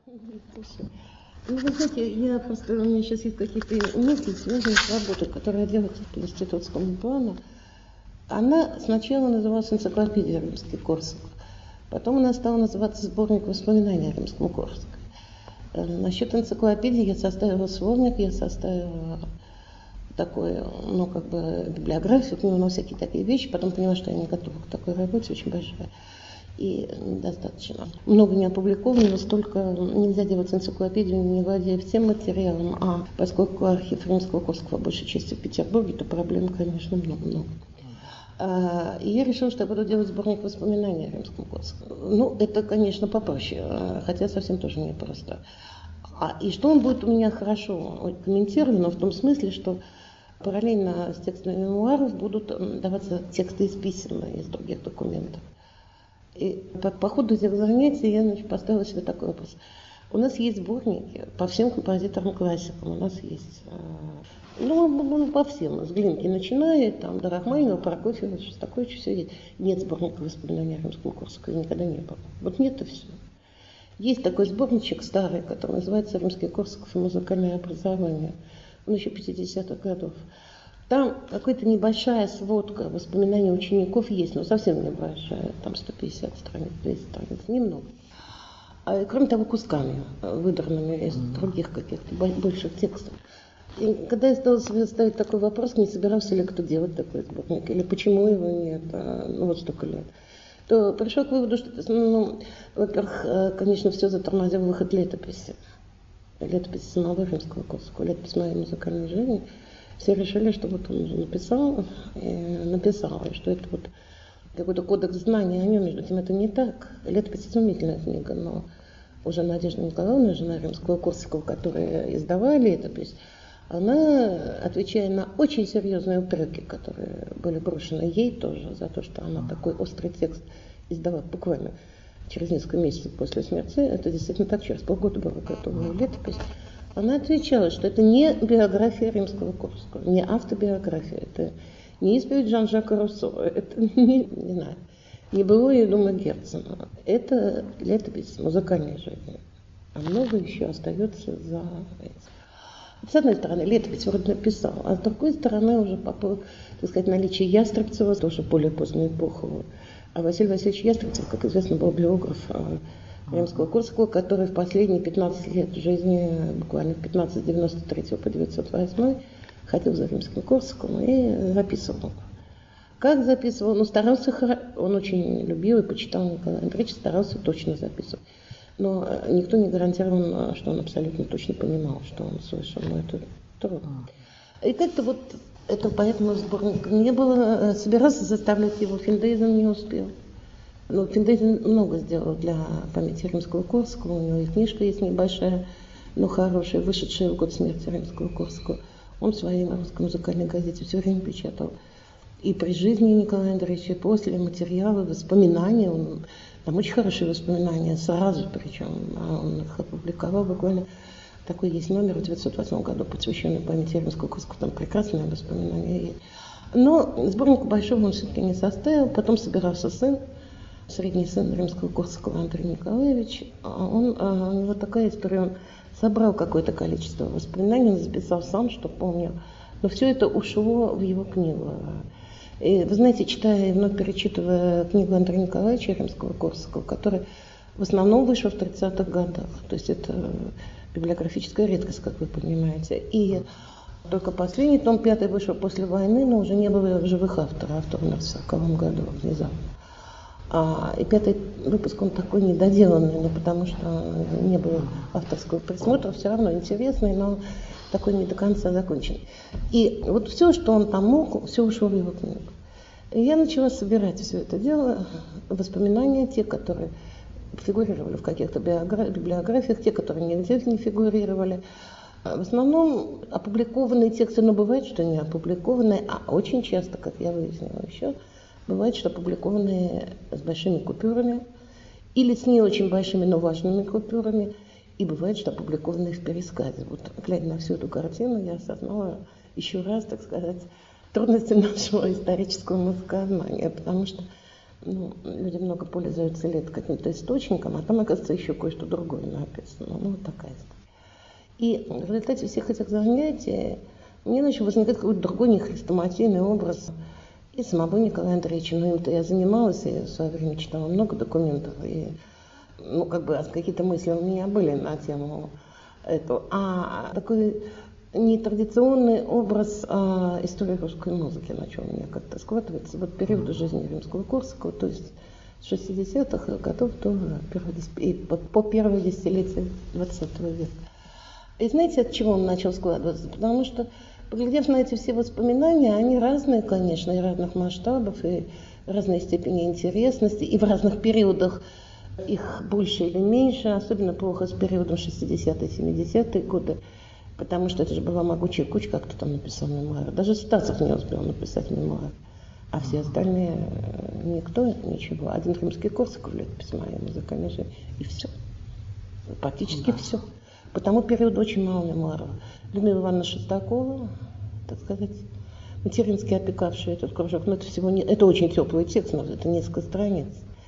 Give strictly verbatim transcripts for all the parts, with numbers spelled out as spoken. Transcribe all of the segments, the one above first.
Слушай, ну, вы знаете, я просто, у меня сейчас есть какие-то мысли, связанные с работой, которую я делаю по институтскому плану. Она сначала называлась «Энциклопедия Римский-Корсаков», потом она стала называться «Сборник воспоминаний о Римском-Корсакове». Э, Насчет энциклопедии я составила сборник, я составила такой, ну, как бы, библиографию, к нему на всякие такие вещи, потом поняла, что я не готова к такой работе, очень большая. И недостаточно. Много не опубликовано, столько нельзя делать энциклопедию, не владея всем материалом, а поскольку архив Римского Корсакова большей части в Петербурге, то проблем, конечно, много-много. А, И я решила, что я буду делать сборник воспоминаний о Римском Корсакове. Ну, это, конечно, попроще, а, хотя совсем тоже непросто. А, и что он будет у меня хорошо комментировано в том смысле, что параллельно с текстами мемуаров будут м, даваться тексты из писем, из других документов. И по, по ходу этих занятий я, значит, поставила себе такой вопрос. У нас есть сборники по всем композиторам-классикам. У нас есть, э, ну, ну, по всем, с Глинки начиная, там, до Рахманинова, Прокофьева, Шостаковича, все есть. Нет сборника воспоминаний о Римском Корсакове, никогда не было. Вот нет и все. Есть такой сборничек старый, который называется «Римский Корсаков и музыкальное образование». Он еще пятидесятых годов. Там какая-то небольшая сводка воспоминаний учеников есть, но совсем небольшая, там сто пятьдесят страниц, двести страниц, немного. А, кроме того, кусками, выдранными из других каких-то больших текстов. И когда я стала себе ставить такой вопрос, не собирался ли кто делать такой сборник, или почему его нет, ну вот столько лет, то пришел к выводу, что, ну, во-первых, конечно, все затормозил выход летописи. Летописи самого Римского Корсакова, летопись моей музыкальной жизни. Все решили, что вот он уже написал, и написал, и что это вот какой-то кодекс знаний о нем. Между тем, это не так. Летопись изумительная книга, но уже Надежда Николаевна, жена Римского Корсакова, которая издавала летопись, она, отвечая на очень серьезные упреки, которые были брошены ей тоже, за то, что она такой острый текст издала буквально через несколько месяцев после смерти, это действительно так, через полгода была готова летопись, она отвечала, что это не биография Римского Корсакова, не автобиография, это не исповедь Жан-Жака Руссо, это не, не знаю, не было и дума Герцена, это летопись музыкальной жизни, а много еще остается за этим. С одной стороны, летопись вроде написал, а с другой стороны, уже по поводу, так сказать, наличия Ястребцева, тоже более позднюю эпоху. А Василий Васильевич Ястребцев, как известно, был биограф Римского Корсакова, который в последние пятнадцать лет жизни, буквально пятнадцать, с девяносто третьего по девятьсот восьмой, ходил за Римским Корсаковым и записывал. Как записывал? Ну, старался, он очень любил и почитал Николая Андреевича, старался точно записывать. Но никто не гарантирован, что он абсолютно точно понимал, что он слышал. Но это трудно. И как-то вот это поэтому сборника не было. Собирался заставлять его, Финдейзен не успел. Но Финдейзен много сделал для памяти Римского Корсакова. У него и книжка есть небольшая, но хорошая, вышедшая в год смерти Римского Корсакова. Он в своей русской музыкальной газете все время печатал. И при жизни Николая Андреевича, и после материалы, воспоминания. Он, там очень хорошие воспоминания, сразу причем. Он их опубликовал буквально. Такой есть номер в девятьсот восьмом году, посвященный памяти Римского Корсакова. Там прекрасные воспоминания есть. Но сборника большого он все-таки не составил. Потом собирался сын, средний сын Римского Корсакова Андрей Николаевич. Он, у него такая история, он собрал какое-то количество воспоминаний, он записал сам, что помнил. Но все это ушло в его книгу. И вы знаете, читая и вновь перечитывая книгу Андрея Николаевича Римского Корсакова, которая в основном вышла в тридцатых годах, то есть это библиографическая редкость, как вы понимаете, и только последний том, пятый, вышел после войны, но уже не было живых авторов, автор умер в сороковом году внезапно. А, и пятый выпуск, он такой недоделанный, ну, потому что не было авторского присмотра, все равно интересный, но такой не до конца законченный. И вот все, что он там мог, все ушло в его книгу. И я начала собирать все это дело, воспоминания, те, которые фигурировали в каких-то библиографиях, те, которые нигде не фигурировали. В основном опубликованные тексты, но бывает, что не опубликованные, а очень часто, как я выяснила еще, бывает, что опубликованные с большими купюрами или с не очень большими, но важными купюрами, и бывает, что опубликованные в пересказе. Вот, глядя на всю эту картину, я осознала еще раз, так сказать, трудности нашего исторического музыкознания, потому что ну, люди много пользуются лет каким-то источником, а там, оказывается, еще кое-что другое написано. Ну, вот такая история. И в результате всех этих занятий мне начал возникать какой-то другой нехрестоматийный образ и самого Николая Андреевича. Но им-то я занималась, и в свое время читала много документов, и ну, как бы какие-то мысли у меня были на тему эту. А такой нетрадиционный образ а, истории русской музыки начал у меня как-то складываться в период жизни Римского-Корсакова, то есть с шестидесятых годов до и по, по первое десятилетие двадцатого века. И знаете, от чего он начал складываться? Потому что, поглядев на эти все воспоминания, они разные, конечно, и разных масштабов, и разной степени интересности, и в разных периодах их больше или меньше, особенно плохо с периодом шестидесятые семидесятые годы, потому что это же была могучая кучка, кто там написал мемуары. Даже Стасов не успел написать мемуары, а все остальные никто, ничего. Один Римский-Корсаков летопись моей музыкальной жизни, и все. Практически да. Все. По тому периоду очень мало мемуаров. Людмила Ивановна Шестакова, так сказать, матерински опекавшая этот кружок, но это всего не, это очень теплый текст, но это несколько страниц.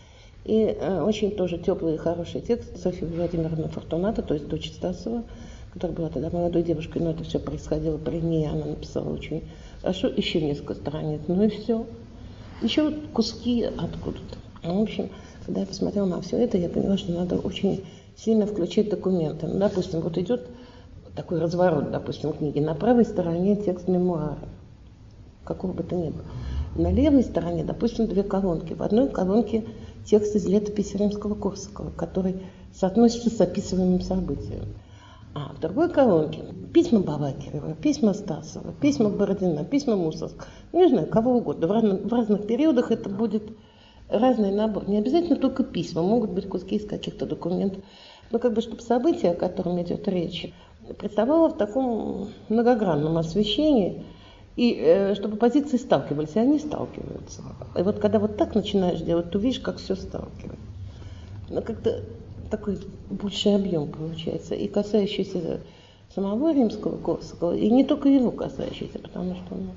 И э, очень тоже теплый и хороший текст Софьи Владимировны Фортунато, то есть дочь Стасова, которая была тогда молодой девушкой, но это все происходило при ней, она написала очень хорошо, еще несколько страниц, ну и все. Еще вот куски откуда-то. В общем, когда я посмотрела на все это, я поняла, что надо очень сильно включить документы. Ну, допустим, вот идет такой разворот, допустим, книги. На правой стороне текст мемуара, какого бы то ни было. На левой стороне, допустим, две колонки. В одной колонке текст из летописи Римского-Корсакова, который соотносится с описываемым событием. А в другой колонке письма Балакирева, письма Стасова, письма Бородина, письма Мусорского. Не знаю, кого угодно. В разных, в разных периодах это будет разный набор. Не обязательно только письма, могут быть куски из каких-то документов. Но как бы, чтобы событие, о котором идет речь, представляло в таком многогранном освещении, и э, чтобы позиции сталкивались, и они сталкиваются. И вот когда вот так начинаешь делать, то видишь, как все сталкивается. Но как-то такой больший объем получается, и касающийся самого Римского-Корсакова, и не только его касающийся, потому что ну,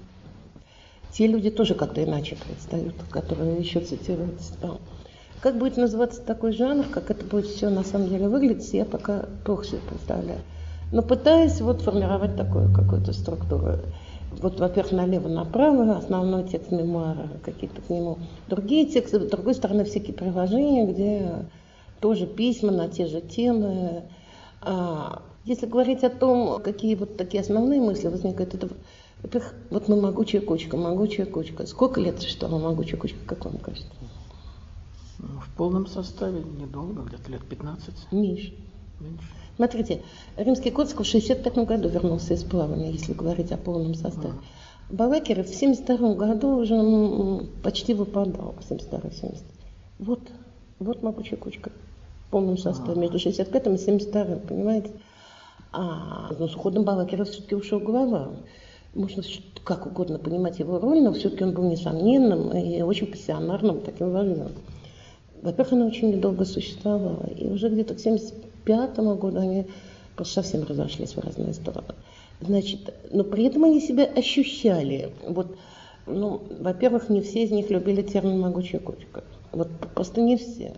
те люди тоже как-то иначе предстают, которые еще цитируются там. Как будет называться такой жанр, как это будет все на самом деле выглядеть, я пока плохо себе представляю. Но пытаюсь вот формировать такую какую-то структуру. Вот, во-первых, налево-направо, основной текст мемуара, какие-то к нему другие тексты, с другой стороны, всякие приложения, где тоже письма на те же темы. А если говорить о том, какие вот такие основные мысли возникают, это, во-первых, вот мы могучая кучка, могучая кучка. Сколько лет существовала могучая кучка, как вам кажется? В полном составе недолго, где-то лет пятнадцать. Меньше. Меньше. Смотрите, Римский-Корсаков в шестьдесят пятом году вернулся из плавания, если говорить о полном составе. А. Балакирев в семьдесят втором году уже ну, почти выпадал, семьдесят второй семьдесят. Вот, вот могучая кучка в полном составе, а. между шестьдесят пятым и семьдесят вторым, понимаете? А ну, с уходом Балакирова все-таки ушел глава. Можно как угодно понимать его роль, но все-таки он был несомненным и очень пассионарным, таким важным. Во-первых, она очень недолго существовала, и уже где-то к семьдесят пятому году они просто совсем разошлись в разные стороны. Значит, но при этом они себя ощущали. Вот, ну, во-первых, не все из них любили термин «могучая кучка». Вот просто не все.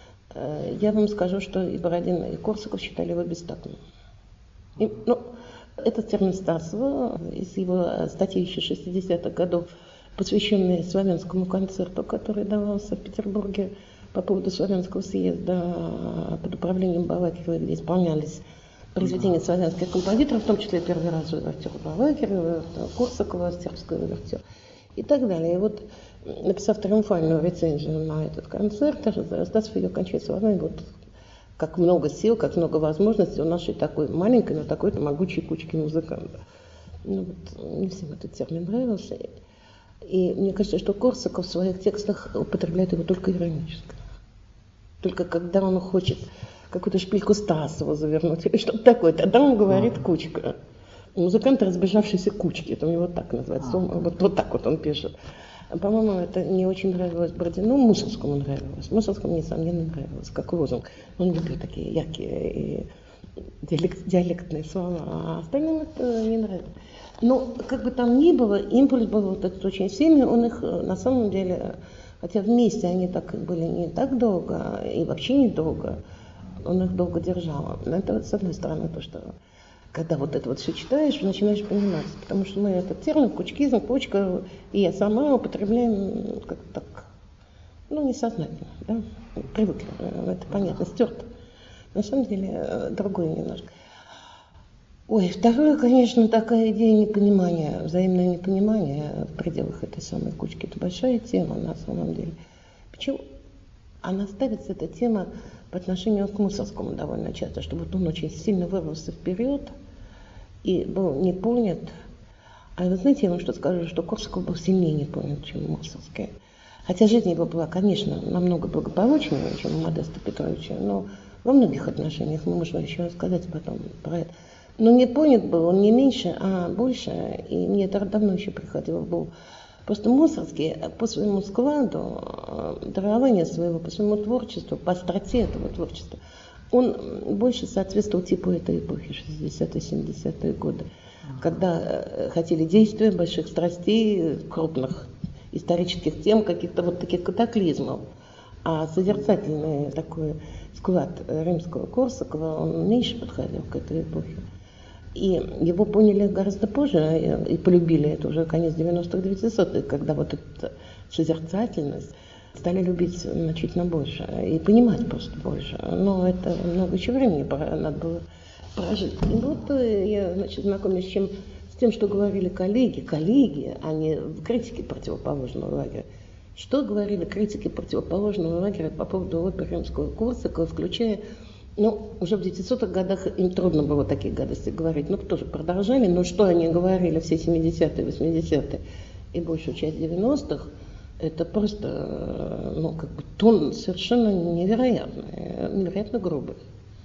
Я вам скажу, что и Бородин, и Корсаков считали его бестактным. И, ну, этот термин Стасова из его статьи еще шестидесятых годов, посвященный славянскому концерту, который давался в Петербурге по поводу славянского съезда под управлением Балакирова, где исполнялись произведения славянских композиторов, в том числе первый раз увертюр Балакирова, Корсакова, сербского увертюр и так далее. И вот, написав триумфальную рецензию на этот концерт, Стасов ее кончает словами, вот как много сил, как много возможностей у нашей такой маленькой, но такой-то могучей кучки музыкантов. Ну, вот, не всем этот термин нравился. И мне кажется, что Корсаков в своих текстах употребляет его только иронически. Только когда он хочет какую-то шпильку Стасова завернуть или что-то такое, тогда он говорит «кучка». Музыканты, разбежавшиеся кучки, это у него так называется. Вот, вот так вот он пишет. По-моему, это не очень нравилось Бородину, Мусорскому нравилось. Мусорскому, несомненно, нравилось, как лозунг. Он любил такие яркие и диалект, диалектные слова, а остальным это не нравилось. Но, как бы там ни было, импульс был вот этот очень сильный, он их на самом деле Хотя вместе они так были не так долго, и вообще недолго. Он их долго держал. Но это вот с одной стороны то, что когда вот это вот все читаешь, начинаешь понимать. Потому что мы этот термин кучкизм, кучка, и я сама употребляем как-то так, ну, несознательно, да, привыкли, это понятно, стерто. На самом деле другое немножко. Ой, второе, конечно, такая идея непонимания, взаимное непонимание в пределах этой самой кучки. Это большая тема на самом деле. Почему она ставится, эта тема, по отношению к Мусорскому довольно часто, что вот он очень сильно вырвался вперед и был не понят. А вы знаете, я вам что скажу, что Корсаков был сильнее не понят, чем Мусорский. Хотя жизнь его была, конечно, намного благополучнее, чем у Модеста Петровича, но во многих отношениях мы можем еще рассказать потом про это. Но не понят был он не меньше, а больше, и мне это давно еще приходило в голову. Просто Мусорский по своему складу, дарования своего, по своему творчеству, по остроте этого творчества, он больше соответствовал типу этой эпохи, шестидесятые, семидесятые годы, когда хотели действия, больших страстей, крупных исторических тем, каких-то вот таких катаклизмов. А созерцательный такой склад римского Корсакова, он меньше подходил к этой эпохе. И его поняли гораздо позже и полюбили это уже конец девяностых, девятисотых, когда вот эта созерцательность стали любить значительно больше и понимать просто больше. Но это много еще времени надо было прожить. И вот я, значит, знакомлюсь с, чем, с тем, что говорили коллеги, коллеги, а не критики противоположного лагеря. Что говорили критики противоположного лагеря по поводу оперы римского Корсакова, включая, ну, уже в девятисотых годах им трудно было такие гадости говорить, но тоже продолжали, но что они говорили все семидесятые, восьмидесятые и большую часть девяностых, это просто, ну, как бы тон совершенно невероятный, невероятно грубый.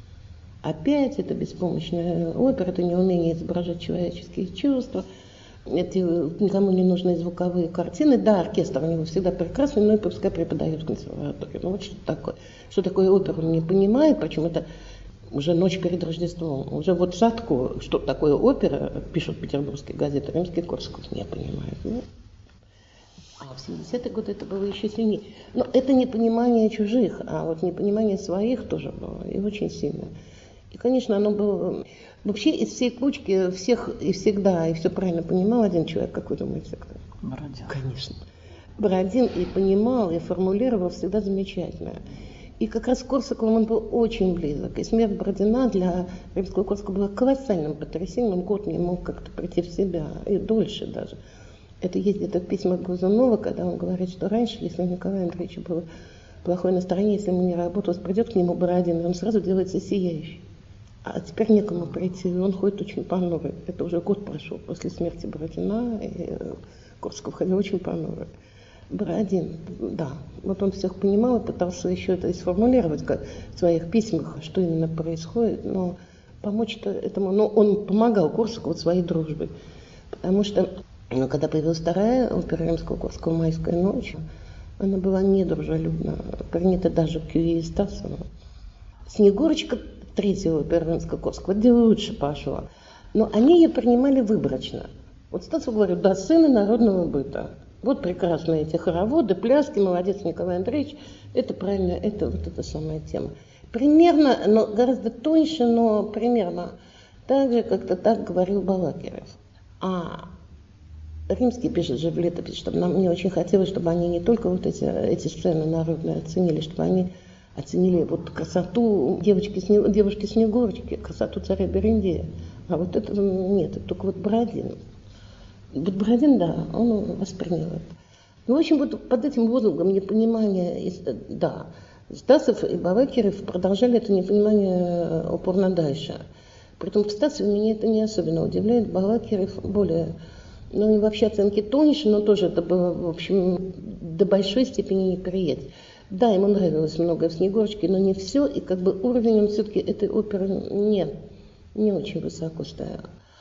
Опять это беспомощная опера, это неумение изображать человеческие чувства, эти никому не нужные звуковые картины. Да, оркестр у него всегда прекрасный, но и пускай преподает в консерватории. Ну вот что такое? Что такое опера, он не понимает, причем это уже ночь перед Рождеством. Уже вот Садко, что такое опера, пишут петербургские газеты, римский Корсаков не понимает. Ну, а в семидесятые годы это было еще сильнее. Но это не понимание чужих, а вот непонимание своих тоже было, и очень сильно. И, конечно, оно было... Вообще из всей кучки всех и всегда, и все правильно понимал один человек, как вы думаете, кто? Бородин. Конечно. Бородин и понимал, и формулировал всегда замечательно. И как раз с Корсаковым он был очень близок. И смерть Бородина для римского Корсакова была колоссальным потрясением. Год не мог как-то прийти в себя, и дольше даже. Это есть где-то в письмах Глазунова, когда он говорит, что раньше, если у Николая Андреевича было плохое настроение, если ему не работалось, придет к нему Бородин, и он сразу делается сияющий. А теперь некому прийти, он ходит очень понурый. Это уже год прошел после смерти Бородина, и Корсаков ходил очень понурый. Бородин, да, вот он всех понимал и пытался еще это и сформулировать как в своих письмах, что именно происходит, но помочь-то этому, но он помогал Корсакову своей дружбой, потому что, ну, когда появилась вторая опера римского Корсакова «Майская ночь», она была недружелюбна, принята даже Кюи и Стасову. «Снегурочка», третья опера римского Корсакова, где лучше пошла, но они ее принимали выборочно. Вот Стасов говорит, да, сыны народного быта. Вот прекрасные эти хороводы, пляски, молодец Николай Андреевич, это правильно, это вот эта самая тема. Примерно, но гораздо тоньше, но примерно так же, как-то так говорил Балакирев. А Римский пишет же в летописи, что нам, мне очень хотелось, чтобы они не только вот эти, эти сцены народные оценили, чтобы они оценили вот красоту девочки, девушки Снегурочки, красоту царя Берендея. А вот это нет, это только вот Бородин. Вот Бородин, да, он воспринял это. Ну, в общем, вот под этим лозунгом непонимания, да, Стасов и Балакирев продолжали это непонимание упорно дальше. Притом в Стасове меня это не особенно удивляет, Балакирев более, ну и вообще оценки тоньше, но тоже это было, в общем, до большой степени неприятие. Да, ему нравилось многое в Снегурочке, но не все, и как бы уровень он все-таки этой оперы не, не очень высоко стоял.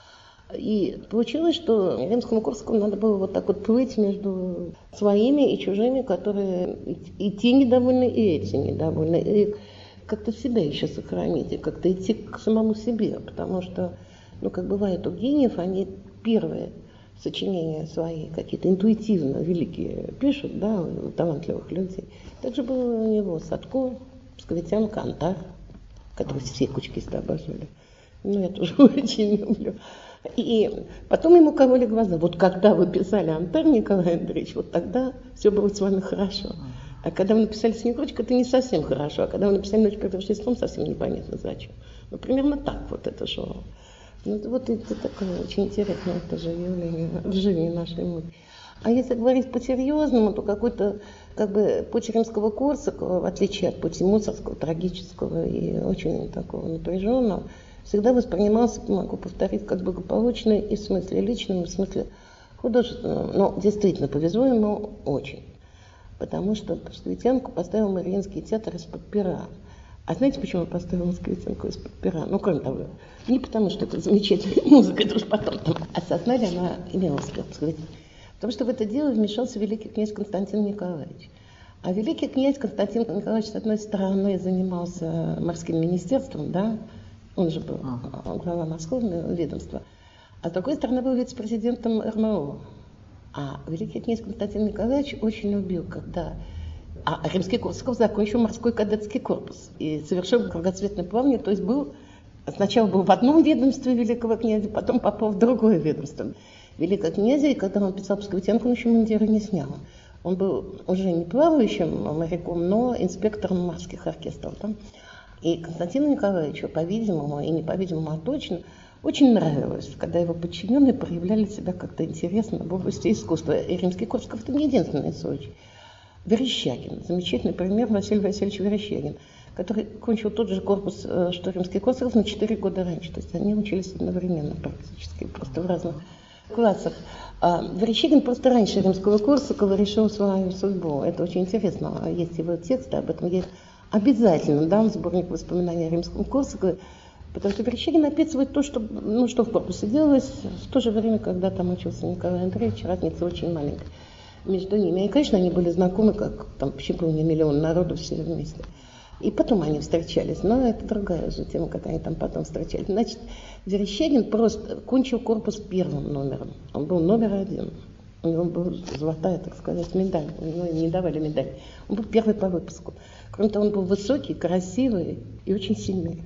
И получилось, что римскому Корсакову надо было вот так вот плыть между своими и чужими, которые и те недовольны, и эти недовольны. И как-то себя еще сохранить, и как-то идти к самому себе, потому что, ну, как бывает у гениев, они первые сочинения свои, какие-то интуитивно великие пишут, да, у талантливых людей. Также было у него Садко, Псковитян, Кантар, которые все кучкисты обожали. Ну, я тоже очень люблю. И потом ему кололи глаза. Вот когда вы писали «Антар», Николай Андреевич, вот тогда все было с вами хорошо. А когда вы написали «Снегурочка», это не совсем хорошо. А когда вы написали «Ночь перед Рождеством», совсем непонятно зачем. Ну, примерно так вот это шоу. Ну, вот это такое очень интересное тоже явление в жизни нашей моды. А если говорить по-серьезному, то какой-то как бы путь Римского-Корсакова, в отличие от пути Мусорского, трагического и очень такого напряженного, всегда воспринимался, могу повторить, как благополучный и в смысле личном, и в смысле художественном. Но действительно повезло ему очень. Потому что Псковитянку поставил Мариинский театр из-под пера. А знаете, почему он поставил Псковитянку из-под пера? Ну, кроме того, не потому, что это замечательная музыка, это уж потом там осознали, она имела успех Псковитянки. Потому что в это дело вмешался великий князь Константин Николаевич. А великий князь Константин Николаевич, с одной стороны, занимался морским министерством, да, он же был глава морского ведомства, а с другой стороны был вице-президентом эр эм о. А великий князь Константин Николаевич очень любил, когда... А Римский-Корсаков закончил морской кадетский корпус и совершил кругосветное плавание, то есть был... Сначала был в одном ведомстве великого князя, потом попал в другое ведомство великого князя, и когда он писал Псковитянку, он еще мундира не снял. Он был уже не плавающим моряком, но инспектором морских оркестров. Да? И Константину Николаевичу, по-видимому, и не по-видимому, а точно, очень нравилось, когда его подчиненные проявляли себя как-то интересно в области искусства. И Римский-Корсаков — это не единственный случай. Верещагин, замечательный пример, Василий Васильевич Верещагин, который кончил тот же корпус, что Римский-Корсаков, на четыре года раньше. То есть они учились одновременно практически, просто в разных классах. А Верещагин просто раньше Римского-Корсакова решил свою судьбу. Это очень интересно. Есть его тексты, об этом есть обязательно, да, сборник воспоминаний о Римском-Корсакове. Потому что Верещагин описывает то, что, ну, что в корпусе делалось в то же время, когда там учился Николай Андреевич. Разница очень маленькая между ними. И, конечно, они были знакомы, как там почему не миллион народу все вместе. И потом они встречались, но это другая уже тема, когда они там потом встречались. Значит, Верещагин просто кончил корпус первым номером. Он был номер один. У него была золотая, так сказать, медаль. У него не давали медаль. Он был первый по выпуску. Кроме того, он был высокий, красивый и очень сильный.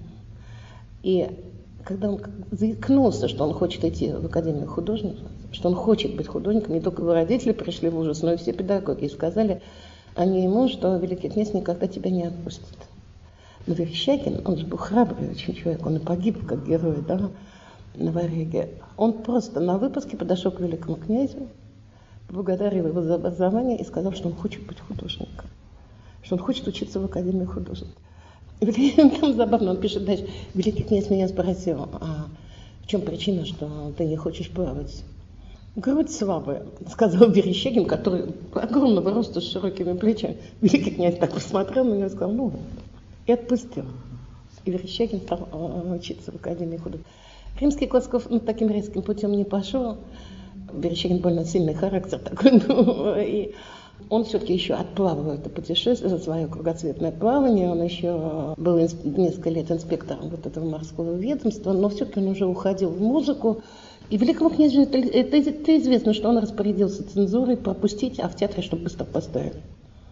И когда он заикнулся, что он хочет идти в Академию художников, что он хочет быть художником, не только его родители пришли в ужас, но и все педагоги, и сказали они ему, что великий князь никогда тебя не отпустит. Но Верещагин, он же был храбрый очень человек, он и погиб как герой, да, на Вареге. Он просто на выпуске подошел к великому князю, поблагодарил его за образование и сказал, что он хочет быть художником, что он хочет учиться в Академии художников. И там забавно, он пишет дальше: великий князь меня спросил, а в чем причина, что ты не хочешь плавать? Грудь слабая, сказал Верещагин, который огромного роста с широкими плечами. Великий князь так посмотрел на него и сказал, ну, и отпустил. И Верещагин стал учиться в Академии художеств. Римский-Корсаков, ну, таким резким путем не пошел. Верещагин больно сильный характер такой, ну, и он все-таки еще отплавал это путешествие, свое кругосветное плавание. Он еще был несколько лет инспектором вот этого морского ведомства, но все-таки он уже уходил в музыку. И великому князю это, это, это известно, что он распорядился цензурой пропустить, а в театре, чтобы быстро поставили.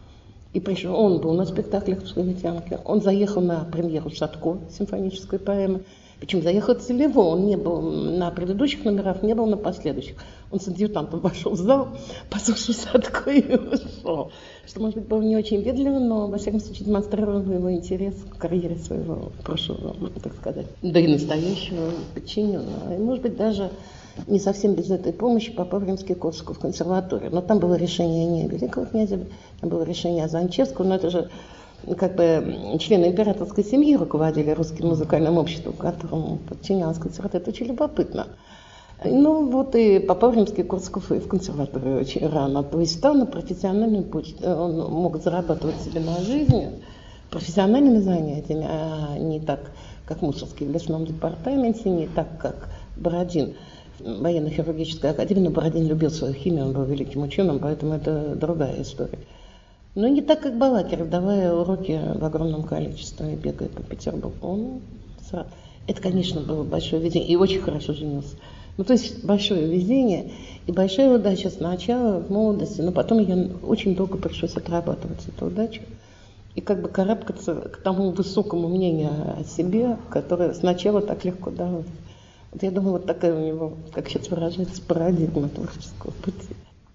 И пришел, он был на спектаклях в Псковитянке, он заехал на премьеру Садко, симфонической поэмы. Причем заехал целево, он не был на предыдущих номерах, не был на последующих. Он с адъютантом вошел в зал, послушал Садко и ушел. Что, может быть, было не очень ведливо, но, во всяком случае, демонстрировал его интерес к карьере своего прошлого, так сказать, да и настоящего подчиненного. И, может быть, даже не совсем без этой помощи попал в Римский-Корсаков в консерваторию. Но там было решение не великого князя, там было решение Азанчевского, но это же как бы члены императорской семьи руководили русским музыкальным обществом, которому подчинялась консерватория. Это очень любопытно. Ну вот и попал в Римский-Корсаков и в консерваторию очень рано. То есть стал на профессиональный путь. Он мог зарабатывать себе на жизнь профессиональными занятиями, а не так, как Мусорский в лесном департаменте, не так, как Бородин в военно-хирургической академии. Но Бородин любил свою химию, он был великим ученым, поэтому это другая история. Но не так, как Балакирев, давая уроки в огромном количестве, бегая по Петербургу. Он... Это, конечно, было большое видение. И очень хорошо женился. Ну, то есть большое везение и большая удача сначала в молодости, но потом я очень долго пришлось отрабатывать эту удачу. И как бы карабкаться к тому высокому мнению о себе, которое сначала так легко далось. Вот я думаю, вот такая у него, как сейчас выражается, парадигма творческого пути.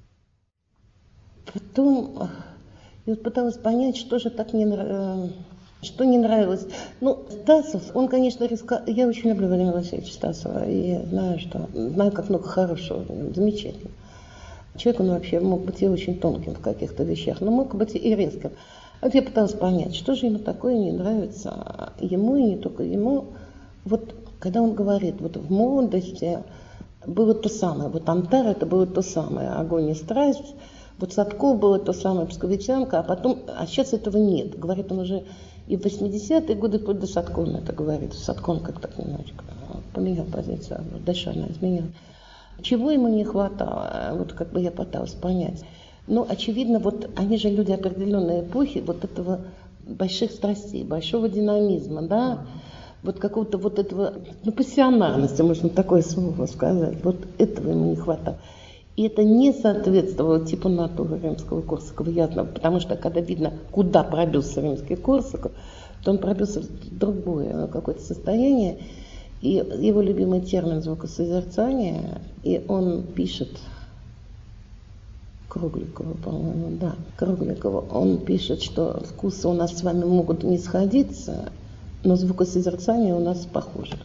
Потом я вот пыталась понять, что же так не нравилось. Что не нравилось? Ну, Стасов, он, конечно, рисковал. Я очень люблю Владимира Васильевича Стасова. И знаю, что знаю, как много хорошего, замечательно. Человек, он вообще мог быть и очень тонким в каких-то вещах, но мог быть и резким. Вот я пыталась понять, что же ему такое не нравится, ему и не только ему. Вот когда он говорит, вот в молодости было то самое, вот Антар это было то самое, огонь и страсть, вот Садков было то самое, Псковитянка, а потом, а сейчас этого нет. Говорит он уже и в восьмидесятые годы, вплоть до Садкова это говорит. Садков как-то немножечко поменял позицию, дальше она изменила. Чего ему не хватало, вот как бы я пыталась понять. Ну, очевидно, вот они же люди определенной эпохи, вот этого больших страстей, большого динамизма, да, вот какого-то вот этого, ну, пассионарности, можно такое слово сказать, вот этого ему не хватало. И это не соответствовало типу натуры Римского-Корсакова, ясно, потому что когда видно, куда пробился Римский Корсаков, то он пробился в другое какое-то состояние. И его любимый термин звукосозерцание, и он пишет, Кругликова, по-моему, да, Кругликова, он пишет, что вкусы у нас с вами могут не сходиться, но звукосозерцание у нас похоже.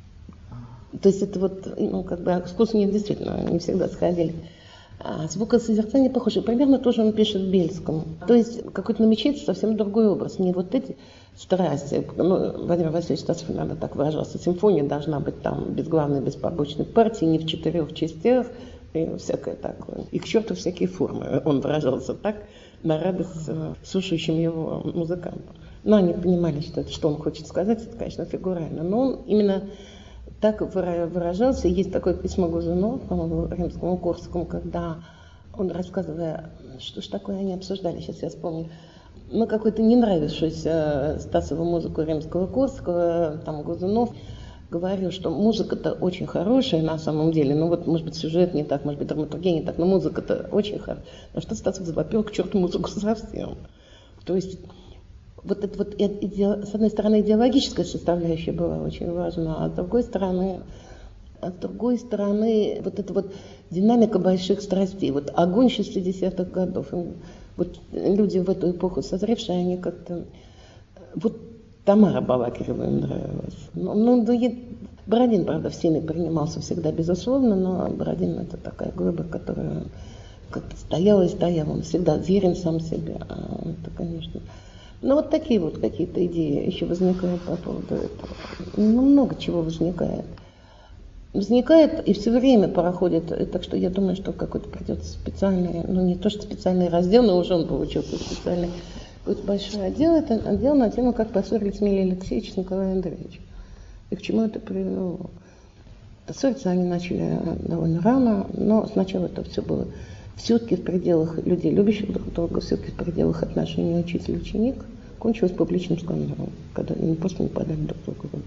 То есть это вот, ну, как бы, вкусы не действительно не всегда сходили. А звукосозерцание похоже. Примерно тоже он пишет Бельскому. То есть какой-то намечается совсем другой образ. Не вот эти страсти. Ну, Владимир Васильевич Стасов иногда так выражался. Симфония должна быть там без главной, без побочной партии, не в четырех частях, и всякое такое. И к черту всякие формы. Он выражался так на радость слушающим его музыкантам. Но они понимали, что, это, что он хочет сказать, это, конечно, фигурально. Но он именно так выражался. Есть такое письмо Глазунова, по-моему, Римскому Корсакому, когда он, рассказывая, что ж такое они обсуждали, сейчас я вспомню, ну, какой-то не нравившуюся Стасову музыку Римского Корсакова, там Глазунов говорил, что музыка-то очень хорошая на самом деле, ну вот, может быть, сюжет не так, может быть, драматургия не так, но музыка-то очень хорошая. Но что Стасов завопил к черту музыку совсем. То есть вот это вот, иде... с одной стороны, идеологическая составляющая была очень важна, а с другой стороны, а с другой стороны, вот эта вот динамика больших страстей, вот огонь шестидесятых годов. Вот люди в эту эпоху созревшие, они как-то... Вот Тамара Балакирева им нравилась. Ну, ну, Бородин, правда, всеми принимался всегда, безусловно, но Бородин — это такая глыба, которая как-то стояла и стояла. Он всегда верен сам себе. А это, конечно... Ну, вот такие вот какие-то идеи еще возникают по поводу этого. Ну, много чего возникает. Возникает и все время проходит, и так что я думаю, что какой-то придется специальный, ну, не то что специальный раздел, но уже он получился специальный, какой-то большой отдел, это отдел на тему, как поссорились Милий Алексеевич с Николаем Андреевичем. И к чему это привело? Ссориться они начали довольно рано, но сначала это все было все-таки в пределах людей, любящих друг друга, все-таки в пределах отношений учитель-ученик, кончилось публичным скандалом, когда они просто не подали друг другу руки.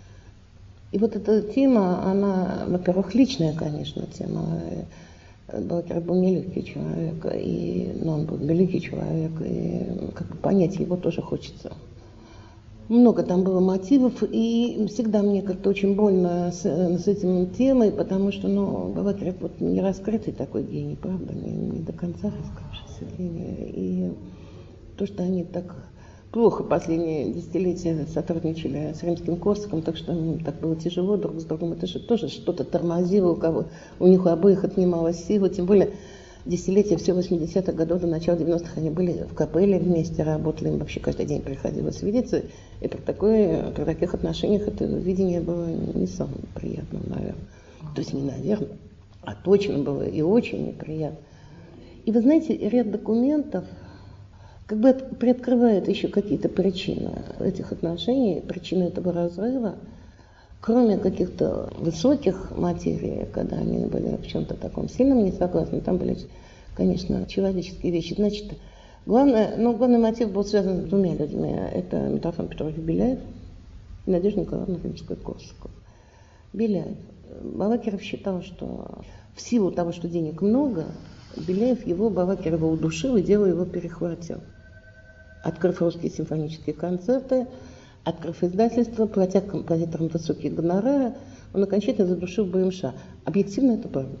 И вот эта тема, она, во-первых, личная, конечно, тема. Балакирев был нелегкий человек, и, но он был великий человек, и как бы понять его тоже хочется. Много там было мотивов, и всегда мне как-то очень больно с, с этим темой, потому что, ну, Балакирев вот не раскрытый такой гений, правда, не, не до конца раскрывшийся гений. И то, что они так плохо последние десятилетия сотрудничали с Римским Корсаком, так что им так было тяжело друг с другом, это же тоже что-то тормозило у кого, у них у обоих отнималась сила, тем более десятилетия, все восьмидесятых годов до начала девяностых они были в капелле вместе, работали, им вообще каждый день приходилось видеться, и при, такой, при таких отношениях это видение было не самым приятным, наверное. То есть не наверное, а точно было и очень неприятно. И вы знаете, ряд документов как бы приоткрывает еще какие-то причины этих отношений, причины этого разрыва, кроме каких-то высоких материй, когда они были в чем-то таком сильном не согласны, там были, конечно, человеческие вещи. Значит, главное, ну, главный мотив был связан с двумя людьми. Это Митрофан Петрович Беляев и Надежда Николаевна Римская-Корсакова. Беляев. Балакиров считал, что в силу того, что денег много, Беляев его, Балакирова, удушил и дело его перехватил. Открыв русские симфонические концерты, открыв издательство, платя композиторам высокие гонорары, он окончательно задушил БМШ. Объективно это правда.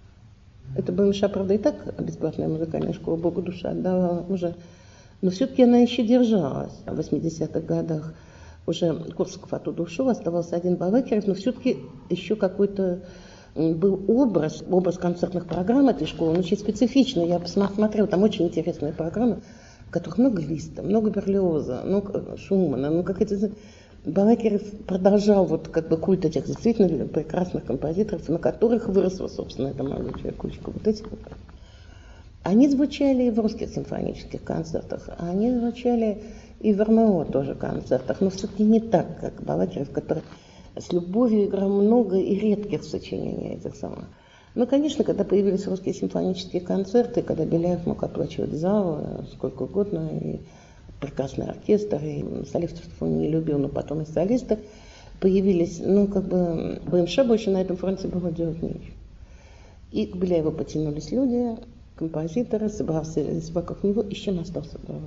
Это БМШ, правда, и так бесплатная музыкальная школа, Богу душа отдавала уже. Но все-таки она еще держалась в восьмидесятых годах. Уже Корсаков оттуда ушел, оставался один Балакиров, но все-таки еще какой-то был образ, образ концертных программ этой школы, он очень специфичный. Я посмотрела, там очень интересные программы, в которых много Листа, много Берлиоза, много Шумана. Ну, как это... Балакиров продолжал вот как бы культ этих действительно прекрасных композиторов, на которых выросла, собственно, эта могучая кучка. Вот эти вот. Они звучали и в русских симфонических концертах, они звучали и в эр эм о тоже концертах, но все-таки не так, как Балакиров, который с любовью играл много и редких сочинений этих самых. Ну, конечно, когда появились русские симфонические концерты, когда Беляев мог оплачивать зал сколько угодно, и прекрасный оркестр, и солистов он не любил, но потом и солисты появились, ну, как бы БМШ больше на этом фронте было делать нечего. И к Беляеву потянулись люди, композиторы, собрался вокруг него, и с чем остался Балакиров.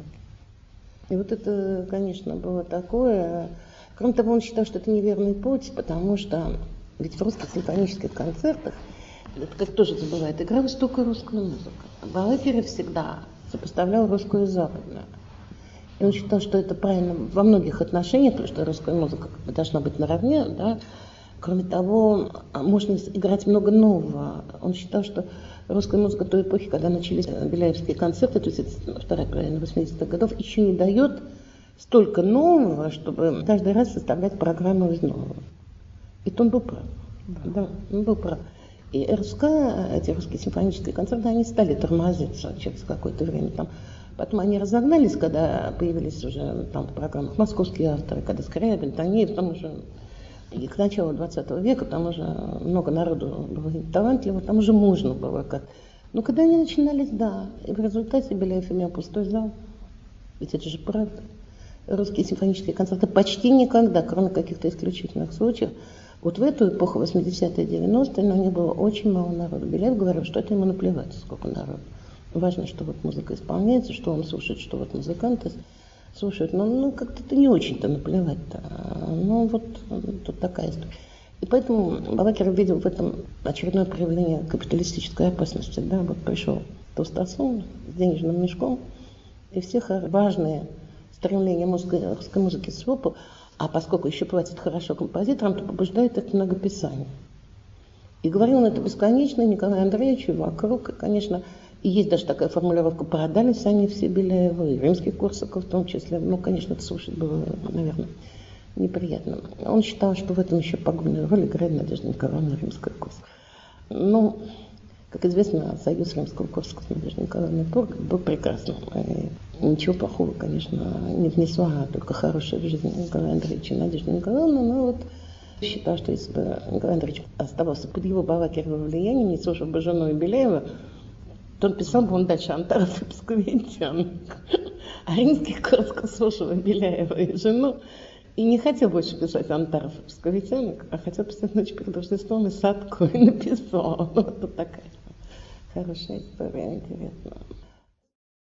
И вот это, конечно, было такое. Кроме того, он считал, что это неверный путь, потому что ведь в русских симфонических концертах, это как тоже забывает, игралась только русская музыка. Балакиров всегда сопоставлял русскую и западную. И он считал, что это правильно во многих отношениях, потому что русская музыка должна быть наравне, да. Кроме того, можно играть много нового. Он считал, что русская музыка той эпохи, когда начались беляевские концерты, то есть это вторая половина восьмидесятых годов, еще не дает столько нового, чтобы каждый раз составлять программу из нового. И то он был прав. Да, он был прав. И РСК, эти русские симфонические концерты, они стали тормозиться через какое-то время. Там, потом они разогнались, когда появились уже там в программах московские авторы, когда Скрябин, Танеев, там уже и к началу двадцатого века, там уже много народу было талантливо, там уже можно было как. Но когда они начинались, да, и в результате Беляев имел пустой зал. Ведь это же правда. Русские симфонические концерты почти никогда, кроме каких-то исключительных случаев, вот в эту эпоху, восьмидесятые, девяностые, на них было очень мало народу. Беляев говорил, что это ему наплевать, сколько народу. Важно, что вот музыка исполняется, что он слушает, что вот музыканты слушают. Но ну, как-то не очень-то наплевать-то. Ну вот тут такая история. И поэтому Балакиров видел в этом очередное проявление капиталистической опасности. Да, вот пришел толстосум с денежным мешком, и все важные стремления музыки, русской музыки слопал, а поскольку еще платят хорошо композиторам, то побуждает их к многописанию. И говорил он это бесконечно Николаю Андреевичу вокруг, и, конечно, и есть даже такая формулировка, продались они все Беляевы, и римский Корсаков в том числе. Ну, конечно, это слушать было, наверное, неприятно. Он считал, что в этом еще пагубную роль играет Надежда Николаевна Римская-Корсакова. Ну, как известно, союз Римского-Корсакова с Надеждой Николаевной Порг был прекрасным. И ничего плохого, конечно, не внесла, а только хорошее в жизнь Николая Андреевича и Надежды Николаевны. Но вот считал, что если бы Николай Андреевич оставался под его Балакировым влиянием, не слушал бы жену и Беляева, то он писал бы он дальше Антаров и Псковитян. А римский Корсаков слушал Беляева и жену и не хотел больше писать Антаров и Псковитян, а хотел писать «Ночь перед Рождеством» и «Садку», и написал. Вот такая хорошая история, интересная.